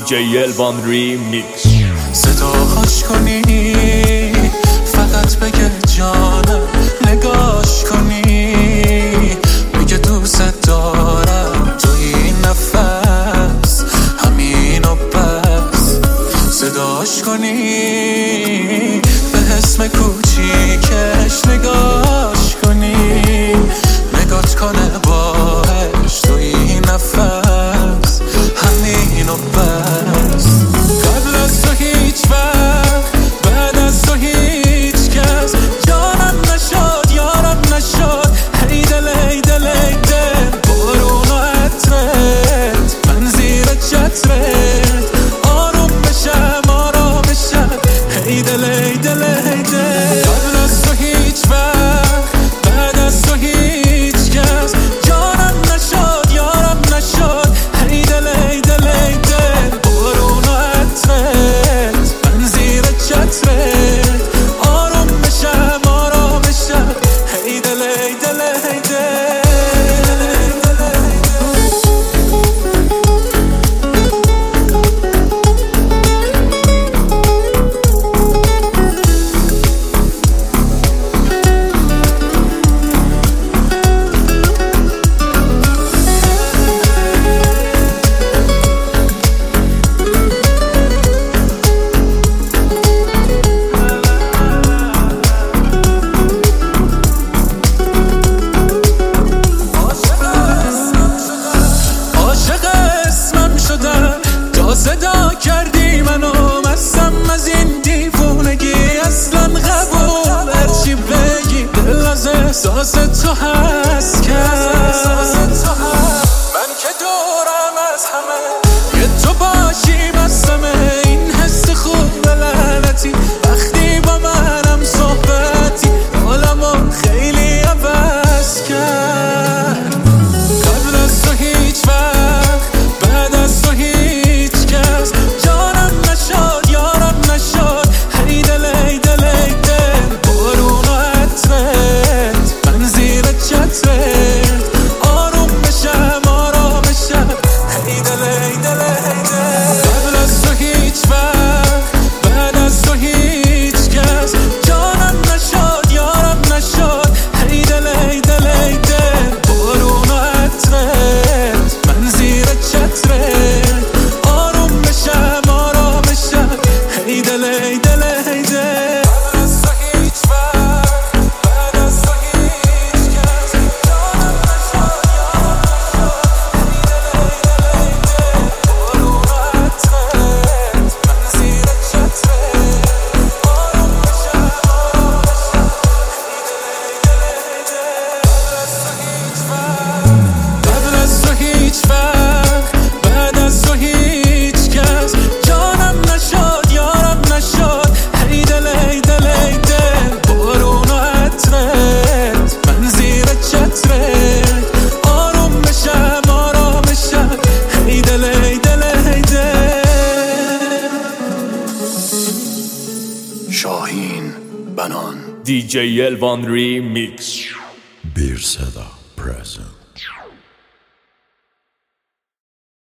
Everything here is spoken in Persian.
DJ Elvan Remix. صداش کنی فقط بگه جانم، نگاش کنی میگه دوست دارم، تو این نفس همین و بس. صداش کنی به اسم کوچیکش، نگاش کنی نگات کنه باش، تو این نفس همین و بس. قبل از تو هیچ وقت، بعد از تو هیچ کس جانم نشد، یارم نشد. هی دل ای دل ای دل، بارون و عطرت، من زیر چترت آروم بشم آرام بشم. هی دل ای دل ای دل. قبل از تو هیچ وقت، بعد از تو هیچ کس جانم نشد، یارم نشد. هی دل ای دل ای دل، بارون و عطرت، من زیر چترت آروم بشم آرام بشم. هی دل ای دل ای دل. صدا کردی منو مستم از این دیوونگی، اصلا قبول هرچی بگی دل از احساس تو هست کرد. من که دورم از همه یه تو باشی بستمه، این حس خوب لعنتی وقتی با منم صحبتی حالمو خیلی عوض کرد. قبل از تو هیچ وقت، بعد از تو هیچ کس جانم نشد، یارم نشد. هی دل ای دل ای دل، بارون و عطرت، من زیر چترت آروم بشم آرام بشم. هی دل ای دل ای دل. قبل از تو هیچ وقت، بعد از تو هیچ کس جانم نشد، یارم نشد. هی دل ای دل ای دل، بارون و عطرت، من زیر چترت آروم بشم آرام بشم. هی دل ای دل ای دل. قبل از تو هیچ وقت، بعد از تو هیچ کس جانم نشد، یارم نشد. هی دل ای دل ای دل، بارون و عطرت، من زیر چترت آروم بشم آرام بشم. هی دل ای دل ای دل. قبل از تو هیچ وقت، بعد از تو هیچ کس جانم نشد، یارم نشد. هی دل ای دل ای دل، بارون و عطرت، من زیر چترت آروم بشم آرام بشم. هی دل ای دل ای دل. شاهین بنان DJ Elvan Remix. Bir Seda present.